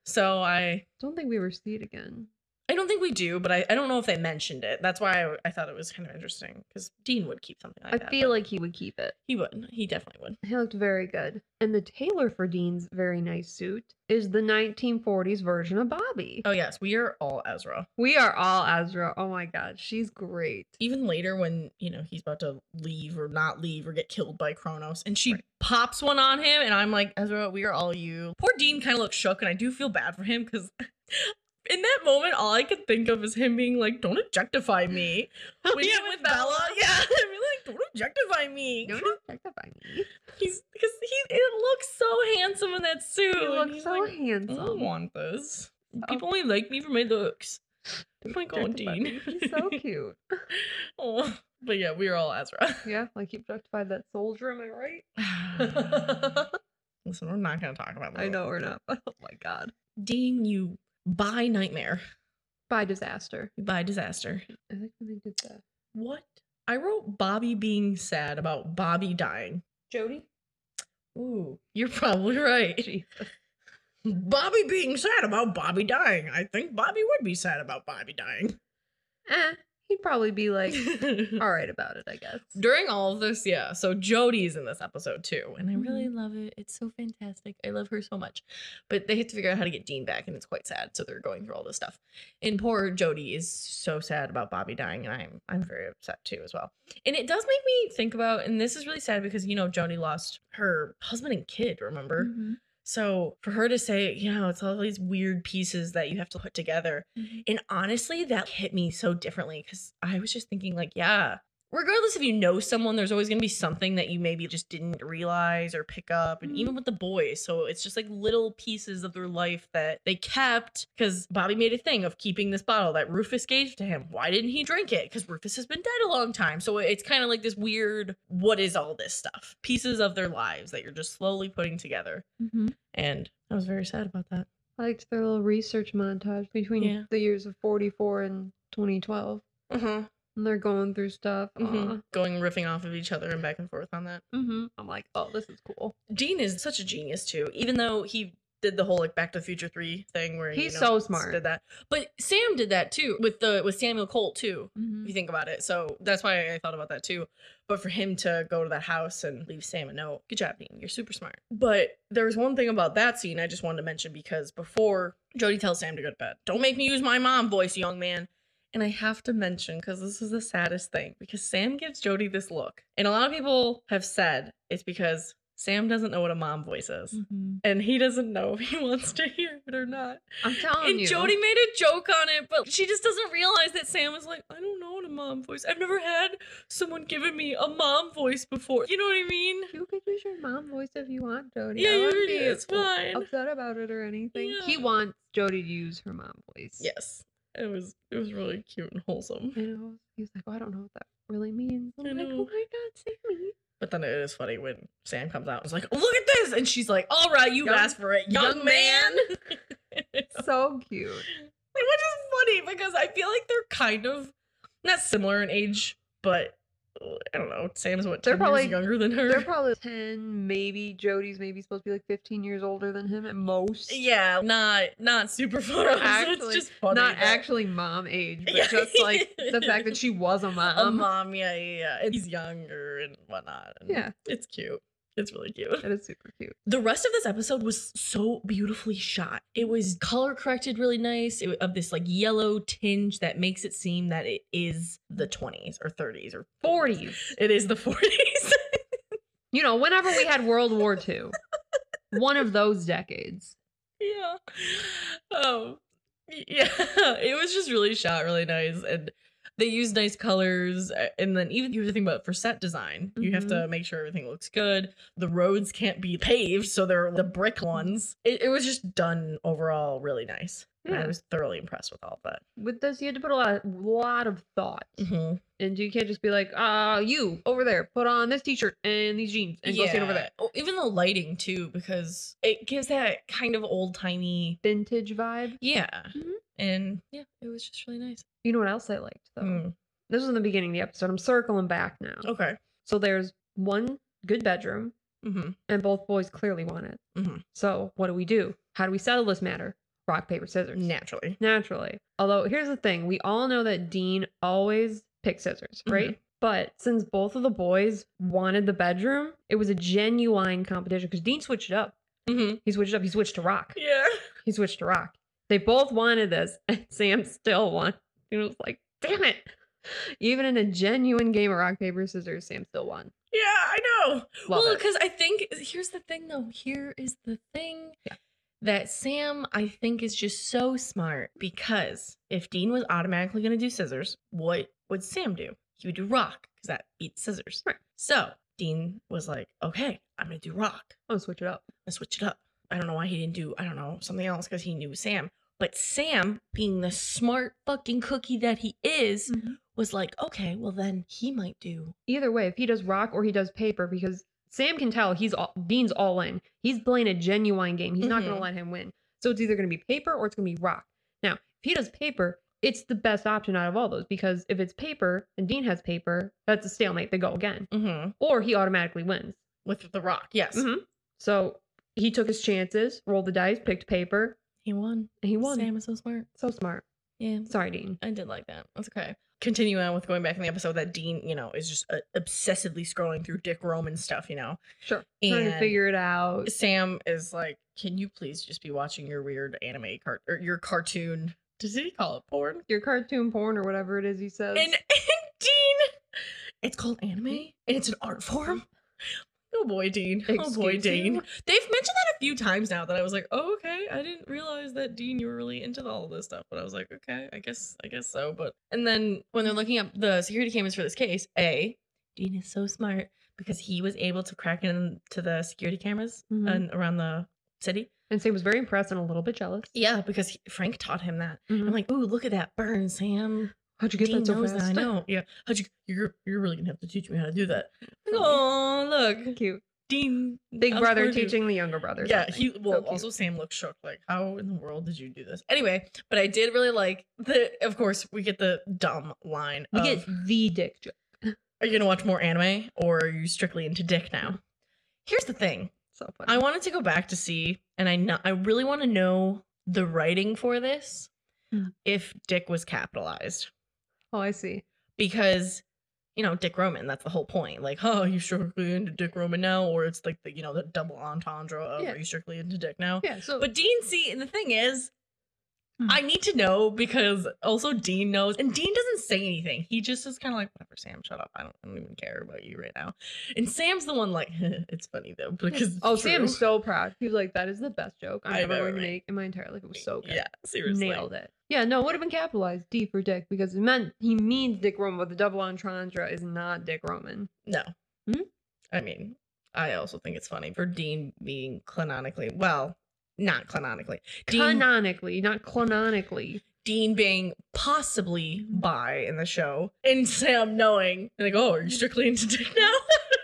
So I Don't think we ever see it again. I don't think we do, but I, I don't know if they mentioned it. That's why I, I thought it was kind of interesting because Dean would keep something like I that. feel but like he would keep it. he would. He definitely would. He looked very good. And the tailor for Dean's very nice suit is the nineteen forties version of Bobby. Oh yes, we are all Ezra. We are all Ezra. Oh my god, she's great. Even later when, you know, he's about to leave or not leave or get killed by Kronos and she Right. pops one on him and I'm like, Ezra, we are all you. Poor Dean kind of looks shook and I do feel bad for him because in that moment, all I could think of is him being like, don't objectify me. When Yeah, you're with Bella. Yeah. I mean, like, don't objectify me. Don't objectify me. He's because he it looks so handsome in that suit. He and looks he's so like, I handsome. don't want this. Oh. People only like me for my looks. Oh my god, Objectify Dean. me. He's so cute. Oh, but yeah, we are all Ezra. Yeah, like he objectified that soldier, am I right? Listen, we're not gonna talk about that. I know we're not, but oh my god. Dean, you buy nightmare. By disaster. You buy disaster. I like when they did that. What? I wrote Bobby being sad about Bobby dying. Jody? Ooh, you're probably right. Jesus. Bobby being sad about Bobby dying. I think Bobby would be sad about Bobby dying. Eh, he'd probably be like, all right about it, I guess. During all of this, yeah. So Jody's in this episode too, and I really love it. It's so fantastic. I love her so much. But they have to figure out how to get Dean back, and it's quite sad. So they're going through all this stuff. And poor Jody is so sad about Bobby dying, and I'm I'm very upset too as well. And it does make me think about, and this is really sad because you know Jody lost her husband and kid. Remember? Mhm. So for her to say, you know, it's all these weird pieces that you have to put together. Mhm. And honestly, that hit me so differently because I was just thinking, like, yeah, regardless if you know someone, there's always going to be something that you maybe just didn't realize or pick up. And Mhm. even with the boys. So it's just like little pieces of their life that they kept because Bobby made a thing of keeping this bottle that Rufus gave to him. Why didn't he drink it? Because Rufus has been dead a long time. So it's kind of like this weird, what is all this stuff? Pieces of their lives that you're just slowly putting together. Mhm. And I was very sad about that. I liked their little research montage between Yeah. the years of forty-four and twenty twelve. Uh-huh. And they're going through stuff. Mm-hmm. Going riffing off of each other and back and forth on that. Mm-hmm. I'm like, oh, this is cool. Dean is such a genius too, even though he did the whole like Back to the Future three thing where He's you know, so smart. did that. But Sam did that too with the with Samuel Colt too. Mm-hmm. If you think about it, so that's why I thought about that too. But for him to go to that house and leave Sam a note, good job, Dean. You're super smart. But there was one thing about that scene I just wanted to mention because before Jody tells Sam to go to bed, don't make me use my mom voice, young man. And I have to mention, because this is the saddest thing, because Sam gives Jody this look. And a lot of people have said it's because Sam doesn't know what a mom voice is. Mm-hmm. And he doesn't know if he wants to hear it or not. I'm telling And you. Jody made a joke on it, but she just doesn't realize that Sam is like, I don't know what a mom voice. I've never had someone giving me a mom voice before. You know what I mean? You could use your mom voice if you want, Jody. Yeah, I you wouldn't can, be it's fine. upset about it or anything. He Yeah. wants Jody to use her mom voice. Yes. It was it was really cute and wholesome. I know. He was like, oh, I don't know what that really means. I'm I like, know. oh my god, Sammy. But then it is funny when Sam comes out and is like, look at this! And she's like, all right, you Young- asked for it, young, young man! So cute. Which is funny because I feel like they're kind of not similar in age, but uh, I don't know. Sam's what, They're ten probably- years younger than her? They're probably ten, maybe. Jody's maybe supposed to be like fifteen years older than him at most. Yeah, not not super far off. So Actually, it's just funny. Not that- actually mom age, but Yeah. just like the fact that she was a mom. a mom, yeah, yeah, yeah. And he's younger and whatnot. And Yeah. it's cute. It's really cute. That is super cute. The rest of this episode was so beautifully shot. It was color corrected really nice, it, of this like yellow tinge that makes it seem that it is the twenties or thirties or forties. It is the forties. You know, whenever we had World War Two. One of those decades. Yeah. Oh, yeah. It was just really shot really nice, and they used nice colors. And then even you have to think about for set design, you have to make sure everything looks good. The roads can't be paved, so they're the brick ones. It, it was just done overall really nice. And I Yeah. was thoroughly impressed with all of that. With this, you had to put a lot, lot of thought. Mm-hmm. And you can't just be like, uh, you over there, put on this t-shirt and these jeans and go stand over there. Oh, even the lighting too, because it gives that kind of old timey. Vintage vibe. Yeah. Mhm. And yeah, it was just really nice. You know what else I liked though? Mm. This was in the beginning of the episode. I'm circling back now. Okay. So there's one good bedroom, Mm-hmm. and both boys clearly want it. Mhm. So what do we do? How do we settle this matter? rock, paper, scissors. Naturally. Naturally. Although, here's the thing. We all know that Dean always picks scissors, right? Mhm. But since both of the boys wanted the bedroom, it was a genuine competition because Dean switched it up. Mm-hmm. He switched it up. He switched to rock. Yeah. He switched to rock. They both wanted this, and Sam still won. He was like, damn it. Even in a genuine game of rock, paper, scissors, Sam still won. Yeah, I know. Love well, it. because I think here's the thing, though. Here is the thing Yeah. that Sam, I think, is just so smart because if Dean was automatically going to do scissors, what would Sam do? He would do rock because that beats scissors. Right. So Dean was like, okay, I'm going to do rock. I'm going to switch it up. Let's switch it up. I don't know why he didn't do, I don't know, something else because he knew Sam. But Sam, being the smart fucking cookie that he is, Mm-hmm. was like, okay, well then he might do. Either way, if he does rock or he does paper, because Sam can tell he's all, Dean's all in. He's playing a genuine game. He's not going Mhm. to let him win. So it's either going to be paper or it's going to be rock. Now, if he does paper, it's the best option out of all those because if it's paper and Dean has paper, that's a stalemate. They go again. Mm-hmm. Or he automatically wins. With the rock, yes. Mm-hmm. So he took his chances, rolled the dice, picked paper, He won. and he won. Sam is so smart. So smart. Yeah. Sorry, Dean. I did like that. That's okay. Continue on with going back in the episode that Dean, you know, is just uh, obsessively scrolling through Dick Roman stuff, you know. Sure. Trying to And figure it out. Sam is like, can you please just be watching your weird anime cart or your cartoon? Does he call it porn? Your cartoon porn or whatever it is he says. And, and Dean, it's called anime and it's an art form. Oh boy, Dean. Oh boy, Excuse Dean. you? They've mentioned that a few times now that I was like, oh, okay. I didn't realize that Dean, you were really into all this stuff. But I was like, okay, I guess, I guess so. But and then when they're looking up the security cameras for this case, A, Dean is so smart because he was able to crack into the security cameras Mhm. and around the city. And Sam was very impressed and a little bit jealous. Yeah, because he, Frank taught him that. Mhm. I'm like, ooh, look at that burn, Sam. How'd you get Dean that so knows fast? that. I know. Yeah. How'd you? You're you're really gonna have to teach me how to do that. Oh, look, Cute. Dean, Big of brother course you- teaching the younger brother. Yeah, something. he well So cute. also Sam looks shook. Like, how in the world did you do this? Anyway, but I did really like the. Of course, we get the dumb line. we of, get the dick joke. Are you gonna watch more anime or are you strictly into Dick now? Here's the thing. So funny. I wanted to go back to see, and I know I really want to know the writing for this. Hmm. If Dick was capitalized, oh, I see. because you know Dick Roman. That's the whole point. Like, oh, you strictly into Dick Roman now, or it's like the you know the double entendre of Yeah. are you strictly into Dick now? Yeah. So, But Dean, see, and the thing is, Hmm. I need to know because also Dean knows, and Dean doesn't say anything. He just is kind of like, whatever, Sam, shut up. I don't, I don't even care about you right now. And Sam's the one like, it's funny though because oh, it's Sam true. is so proud. He was like, "That is the best joke I'm I ever know, going to right? make in my entire life." It was so good. Yeah, seriously. Nailed it. Yeah, no, it would have been capitalized D for Dick because it meant he means Dick Roman, but the double entendre is not Dick Roman. No, Hmm? I mean, I also think it's funny for Dean being canonically well, not canonically. Dean, Canonically, not canonically. Dean being possibly bi in the show, and Sam knowing like, oh, are you strictly into Dick now?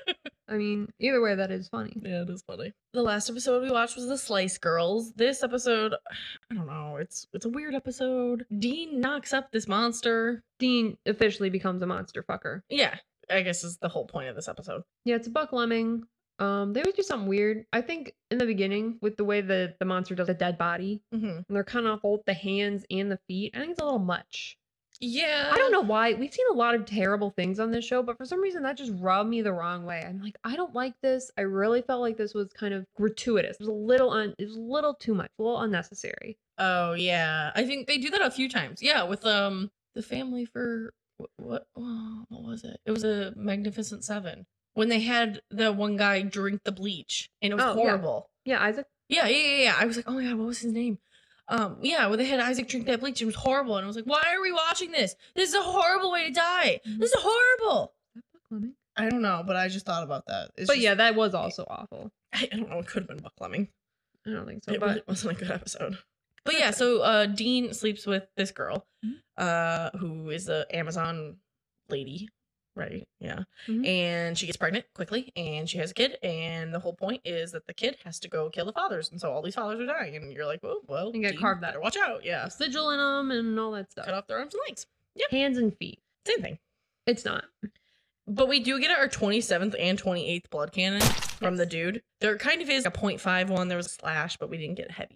I mean, either way, that is funny. Yeah, it is funny. The last episode we watched was the Slice Girls. This episode, I don't know, it's it's a weird episode. Dean knocks up this monster. Dean officially becomes a monster fucker. Yeah, I guess is the whole point of this episode. Yeah, it's a Buck Lemming. Um, they always do something weird. I think in the beginning, with the way the, the monster does a dead body, Mm-hmm. and they're cutting off both the hands and the feet, I think it's a little much. Yeah, I don't know why. We've seen a lot of terrible things on this show, but for some reason that just rubbed me the wrong way. I'm like, I don't like this. I really felt like this was kind of gratuitous. It was a little un- it was a little too much, a little unnecessary. Oh yeah, I think they do that a few times. Yeah, with um the family for what what, oh, what was it? It was a Magnificent Seven when they had the one guy drink the bleach and it was Oh, yeah. horrible. Yeah, Isaac. Yeah, yeah, yeah, yeah. I was like, oh my god, what was his name? Um, yeah, when they had Isaac drink that bleach, it was horrible, and I was like, why are we watching this? This is a horrible way to die. Mhm. This is horrible. Buck Lemming. I don't know, but I just thought about that. It's But just- yeah, that was also awful. I, I don't know. It could have been Buck Lemming. I don't think so. It but really wasn't a good episode. But yeah, so uh, Dean sleeps with this girl, Mhm. uh, who is a Amazon lady, right? Yeah, Mhm. and she gets pregnant quickly, and she has a kid, and the whole point is that the kid has to go kill the fathers, and so all these fathers are dying, and you're like, well, well, You gotta Dean, carve that. better watch out, yeah, sigil in them and all that stuff. cut off their arms and legs, Hands and feet. same thing. It's not. But we do get our twenty-seventh and twenty-eighth blood cannon from Yes. the dude. There kind of is a point five one. There was a slash, but we didn't get heavy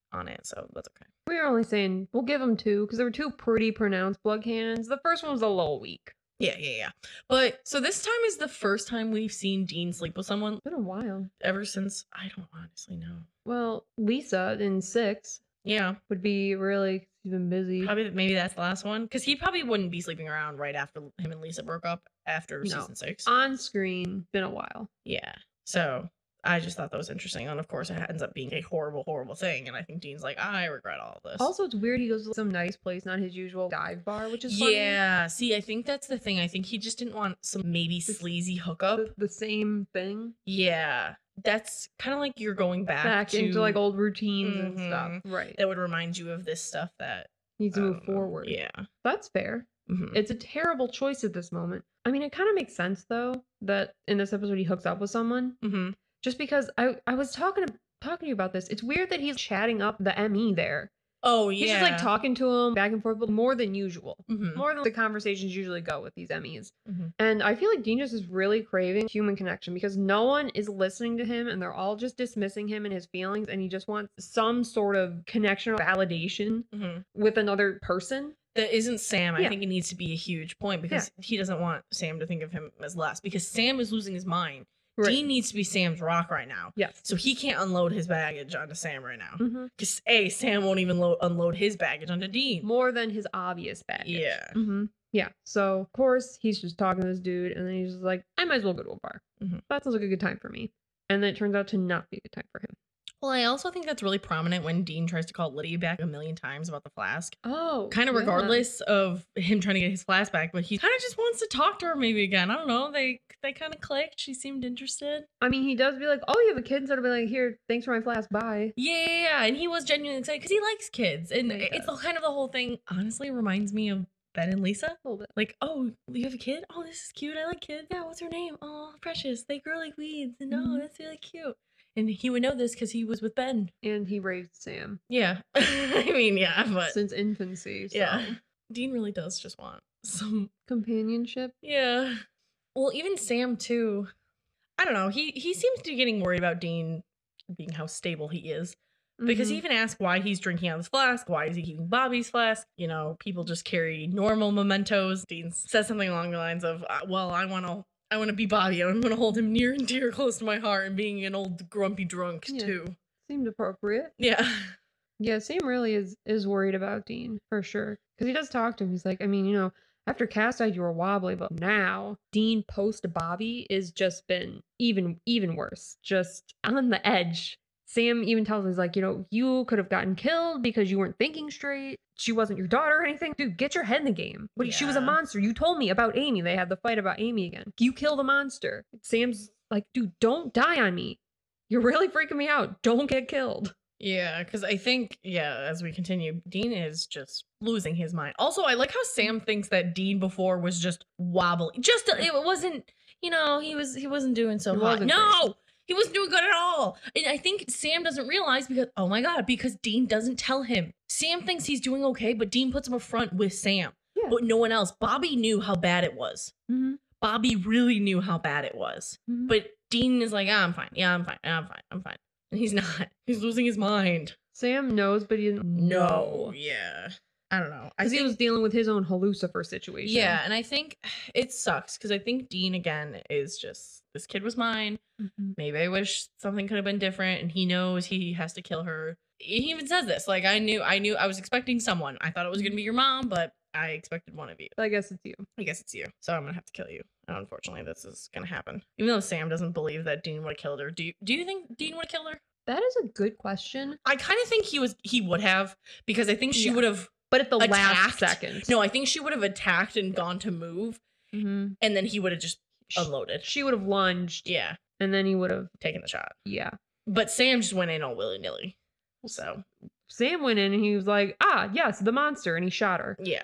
on it, so that's okay. We were only saying we'll give them two because there were two pretty pronounced blood cannons. The first one was a little weak. Yeah, yeah, yeah. But so this time is the first time we've seen Dean sleep with someone It's been a while. ever since, I don't honestly know. Well, Lisa in six Yeah, would be really she's been busy. probably maybe that's the last one because he probably wouldn't be sleeping around right after him and Lisa broke up after No. season six. On screen, been a while. Yeah, so I just thought that was interesting, and of course it ends up being a horrible, horrible thing. And I think Dean's like, I regret all of this. Also, it's weird he goes to some nice place, not his usual dive bar, which is funny. yeah. See, I think that's the thing. I think he just didn't want some maybe This- sleazy hookup. The, the same thing. Yeah, that's kind of like you're going back, Back to into like old routines and Mhm. stuff. Right. that would remind you of this stuff that Needs to I move don't know. forward. Yeah. That's fair. Mhm. It's a terrible choice at this moment. I mean, it kind of makes sense though that in this episode he hooks up with someone. Mhm. Just because I I was talking to talking to you about this. It's weird that he's chatting up the M E there. Oh yeah. He's just like talking to him back and forth, but more than usual. Mhm. More than the conversations usually go with these M Es. Mhm. And I feel like Dean just is really craving human connection because no one is listening to him and they're all just dismissing him and his feelings. And he just wants some sort of connection or validation Mhm. with another person. That isn't Sam. I Yeah. think it needs to be a huge point because he doesn't want Sam to think of him as less because Sam is losing his mind. Dean needs to be Sam's rock right now. Yes. So he can't unload his baggage onto Sam right now. Mhm. Because A, Sam won't even lo- unload his baggage onto Dean. More than his obvious baggage. Yeah. hmm Yeah. So, of course, he's just talking to this dude, and then he's just like, I might as well go to a bar. Mhm. That sounds like a good time for me. And then it turns out to not be a good time for him. Well, I also think that's really prominent when Dean tries to call Lydia back a million times about the flask. Oh. Kind of yeah. regardless of him trying to get his flask back, but he kind of just wants to talk to her maybe again. I don't know. They they kind of clicked. She seemed interested. I mean, he does be like, oh, you have a kid? Instead of be like, here, thanks for my flask, bye. Yeah, yeah, yeah. And he was genuinely excited because he likes kids. And Yeah, he it's the does. kind of the whole thing, honestly, reminds me of Ben and Lisa. A little bit. Like, oh, you have a kid? Oh, this is cute. I like kids. Yeah, what's her name? Oh, Precious. They grow like weeds. And oh, Mhm. that's really cute. And he would know this because he was with Ben. And he raised Sam Yeah. I mean, yeah, but since infancy. So. yeah. Dean really does just want some, Companionship. yeah. Well, even Sam too. I don't know. He he seems to be getting worried about Dean being how stable he is. Because he Mhm. even asked why he's drinking out of his flask. Why is he keeping Bobby's flask? You know, people just carry normal mementos. Dean says something along the lines of, uh, well, I want to I want to be Bobby. I'm going to hold him near and dear close to my heart and being an old grumpy drunk Yeah. too. Seemed appropriate. Yeah. Yeah, Sam really is is worried about Dean for sure because he does talk to him. He's like, I mean, you know, after Cass died, you were wobbly, but now Dean post Bobby is just been even even worse, just on the edge. Sam even tells him, he's like, you know, you could have gotten killed because you weren't thinking straight. She wasn't your daughter or anything. Dude, get your head in the game. What? She was a Yeah. monster. You told me about Amy. They had the fight about Amy again. You killed a monster. Sam's like, dude, don't die on me. You're really freaking me out. Don't get killed. Yeah, because I think, yeah, as we continue, Dean is just losing his mind. Also, I like how Sam thinks that Dean before was just wobbly. Just, it wasn't, you know, he was, he wasn't doing so He hot. wasn't No! great. He wasn't doing good at all. And I think Sam doesn't realize because, oh my God, because Dean doesn't tell him. Sam thinks he's doing okay, but Dean puts him up front with Sam. Yeah. But no one else. Bobby knew how bad it was. Mm-hmm. Bobby really knew how bad it was. Mhm. But Dean is like, ah, I'm fine. Yeah, I'm fine. Yeah, I'm fine. I'm fine. And he's not. He's losing his mind. Sam knows, but he didn't No. know. Yeah. I don't know. I Because he think, was dealing with his own Halucifer situation. yeah, and I think it sucks because I think Dean again is just this kid was mine. Mhm. Maybe I wish something could have been different, and he knows he has to kill her. He even says this. Like I knew, I knew, I was expecting someone. I thought it was gonna be your mom, but I expected one of you. I guess it's you. I guess it's you. So I'm gonna have to kill you. And unfortunately, this is gonna happen. Even though Sam doesn't believe that Dean would have killed her. Do you? Do you think Dean would have killed her? That is a good question. I kind of think he was. He would have because I think she Yeah. would have. But at the last Attacked? second. No, I think she would have attacked and gone to move, hmm and then he would have just unloaded. She would have lunged, Yeah, and then he would have, taken the shot. yeah. But Sam just went in all willy nilly. So Sam went in and he was like, ah, yes, the monster, and he shot her. yeah,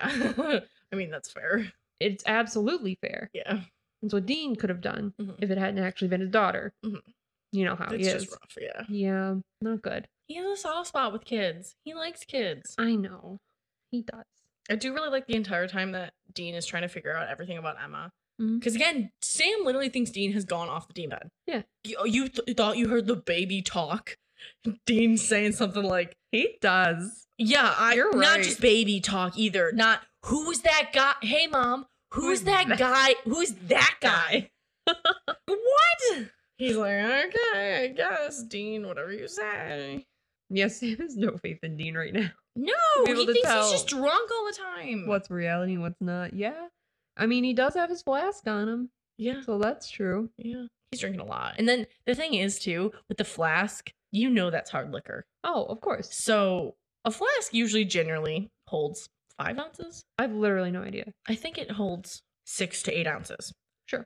I mean that's fair. It's absolutely fair. Yeah, It's what Dean could have done Mhm. if it hadn't actually been his daughter. Mhm. You know how it's he just is. rough. Yeah, Yeah, not good. he has a soft spot with kids. He likes kids. I know. He does. I do really like the entire time that Dean is trying to figure out everything about Emma. Mhm. Because again, Sam literally thinks Dean has gone off the deep end. Yeah. You, you th- thought you heard the baby talk? Dean saying something like, He does. Yeah, I You're not right. just baby talk either. Not who's that guy? Hey mom, who's, Who's that, that- guy? Who's that guy? What? He's like, okay, I guess, Dean, whatever you say. Yes, Sam has no faith in Dean right now. No, be able he to thinks tell he's just drunk all the time. What's reality and what's not? Yeah. I mean, he does have his flask on him, Yeah, so that's true. yeah. He's drinking a lot. And then the thing is, too, with the flask, you know that's hard liquor. Oh, of course. So a flask usually generally holds five ounces. I've literally no idea. I think it holds six to eight ounces. Sure.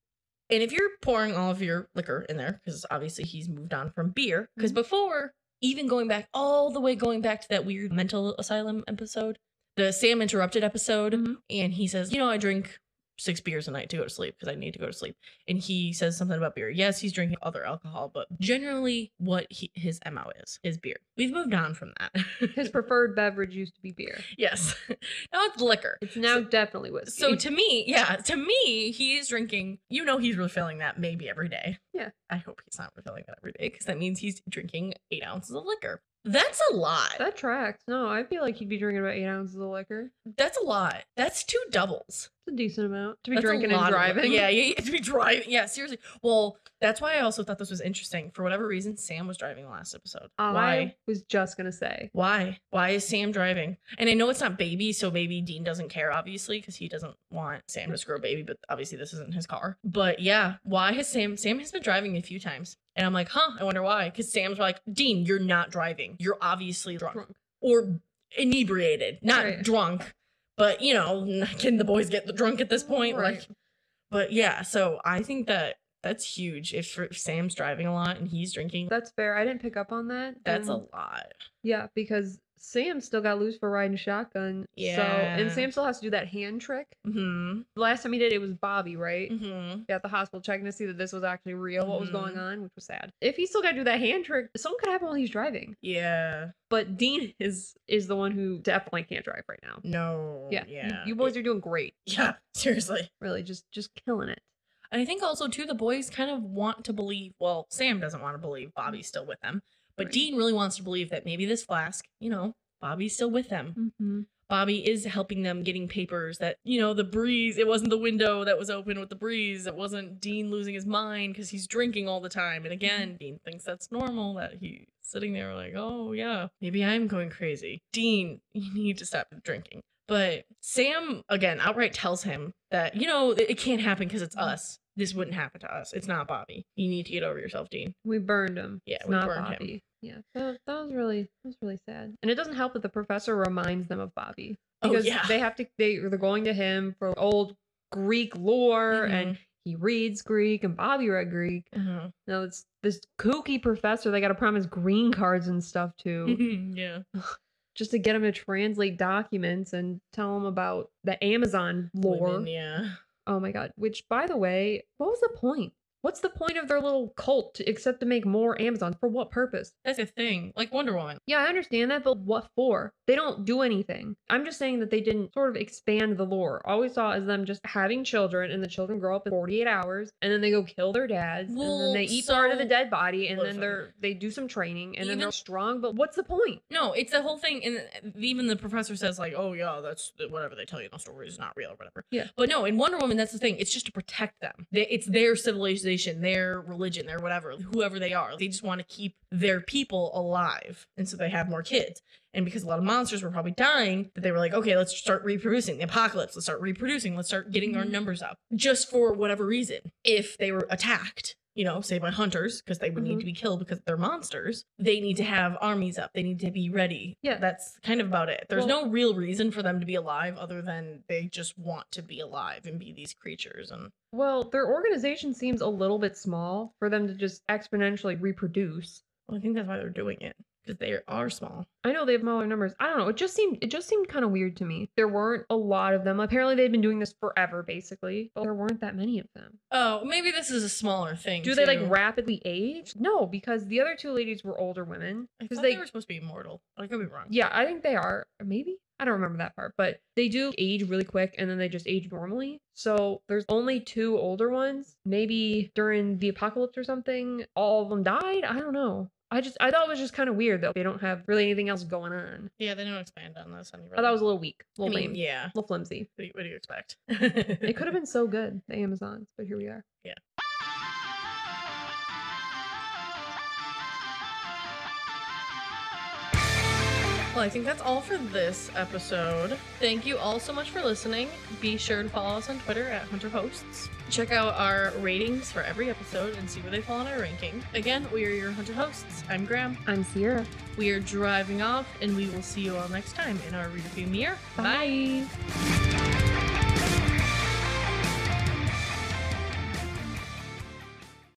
And if you're pouring all of your liquor in there, because obviously he's moved on from beer, because Mhm. before, even going back all the way going back to that weird mental asylum episode, the Sam Interrupted episode, Mhm. and he says, you know, I drink six beers a night to go to sleep because I need to go to sleep. And he says something about beer. Yes, he's drinking other alcohol, but generally what he, his M O is, is beer. We've moved on from that. His preferred beverage used to be beer. Yes. Now it's liquor. It's now So- definitely whiskey. So to me, yeah, to me, he's drinking, you know, he's refilling that maybe every day. Yeah. I hope he's not refilling that every day because that means he's drinking eight ounces of liquor. That's a lot. that tracks. No, I feel like he'd be drinking about eight ounces of liquor. That's a lot. That's two doubles. It's a decent amount to be That's a drinking and lot of li- driving. Yeah, yeah, yeah, to be driving. Yeah, seriously. Well, that's why I also thought this was interesting. For whatever reason, Sam was driving the last episode. I Why? was just gonna say. Why? Why is Sam driving? And I know it's not baby, so maybe Dean doesn't care, obviously, because he doesn't want Sam to screw a baby, but obviously this isn't his car. But yeah, why has Sam Sam has been driving a few times. And I'm like, huh, I wonder why. Because Sam's like, Dean, you're not driving. You're obviously drunk. Drunk. Or inebriated. Not Right. drunk. But you know, can the boys get the drunk at this point? Right. Like, but yeah, so I think that that's huge. If, if Sam's driving a lot and he's drinking, That's fair. I didn't pick up on that. that's a and- lot. Yeah, because Sam still got loose for riding shotgun. So Yeah. and Sam still has to do that hand trick. Mm-hmm. The last time he did it was Bobby, right? Mm-hmm. At the hospital checking to see that this was actually real, what was going Mhm. on, which was sad. If he still got to do that hand trick, something could happen while he's driving. Yeah. But Dean is is the one who definitely can't drive right now. No. Yeah, you- Yeah. you, boys are doing great. Yeah. Seriously. Really, just just killing it. And I think also too the boys kind of want to believe. Well, Sam doesn't want to believe Bobby's still with them, but Right. Dean really wants to believe that maybe this flask, you know, Bobby's still with them. Mm-hmm. Bobby is helping them getting papers that, you know, the breeze, it wasn't the window that was open with the breeze. It wasn't Dean losing his mind because he's drinking all the time. And again, Dean thinks that's normal, that he's sitting there like, oh, yeah, maybe I'm going crazy. Dean, you need to stop drinking. But Sam, again, outright tells him that, you know, it, it can't happen because it's us. This wouldn't happen to us. It's not Bobby. You need to get over yourself, Dean. We burned him. Yeah, It's we not burned him. Bobby. Yeah, that, that was really that was really sad. And it doesn't help that the professor reminds them of Bobby Oh, because yeah. they have to they they're going to him for old Greek lore, and he reads Greek, and Bobby read Greek. Uh-huh. Now it's this kooky professor they got to promise green cards and stuff to, yeah. just to get him to translate documents and tell him about the Amazon lore. Women, yeah. Oh my god! Which, by the way, what was the point? What's the point of their little cult to- except to make more Amazons? For what purpose? That's a thing. Like Wonder Woman. Yeah, I understand that, but what for? They don't do anything. I'm just saying that they didn't sort of expand the lore. All we saw is them just having children, and the children grow up in forty-eight hours, and then they go kill their dads, and Well, then they eat part of the so- dead body, and listen. then they're they do some training, and then Even- they're strong. But what's the point? No, it's the whole thing. And even the professor says, like, oh, yeah, that's whatever they tell you in the story is not real or whatever. Yeah. But no, in Wonder Woman, that's the thing. It's just to protect them. They, it's their civilization, their religion, their whatever, whoever they are. They just want to keep their people alive. And so they have more kids. And because a lot of monsters were probably dying, that they were like, okay, let's start reproducing. The apocalypse, let's start reproducing. Let's start getting our Mhm. numbers up. Just for whatever reason. If they were attacked, you know, say by hunters, because they would need Mhm. to be killed because they're monsters, they need to have armies up. They need to be ready. Yeah. That's kind of about it. There's Well- no real reason for them to be alive other than they just want to be alive and be these creatures. And Well, their organization seems a little bit small for them to just exponentially reproduce. well, I think that's why they're doing it, because they are small. I know they have smaller numbers. I don't know. It just seemed it just seemed kind of weird to me. There weren't a lot of them. Apparently, they've been doing this forever, basically, but there weren't that many of them. Oh, maybe this is a smaller thing. Do they like too. rapidly age? No, because the other two ladies were older women. I Because thought they, they were supposed to be immortal. I could be wrong. yeah, I think they are. Or maybe I don't remember that part, but they do age really quick, and then they just age normally. So there's only two older ones. Maybe during the apocalypse or something, all of them died. I don't know. I just I thought it was just kind of weird though. They don't have really anything else going on. Yeah, they don't expand on this any. I thought it was a little weak, a I little mean, lame, yeah. a little flimsy. What do you, what do you expect? It could have been so good, the Amazons, but here we are. Yeah. Well, I think that's all for this episode. Thank you all so much for listening. Be sure to follow us on Twitter at Hunter Hosts. Check out our ratings for every episode and see where they fall in our ranking. Again, we are your Hunter Hosts. I'm Graham. I'm Sierra. We are driving off, and we will see you all next time in our rearview mirror. Bye. Bye.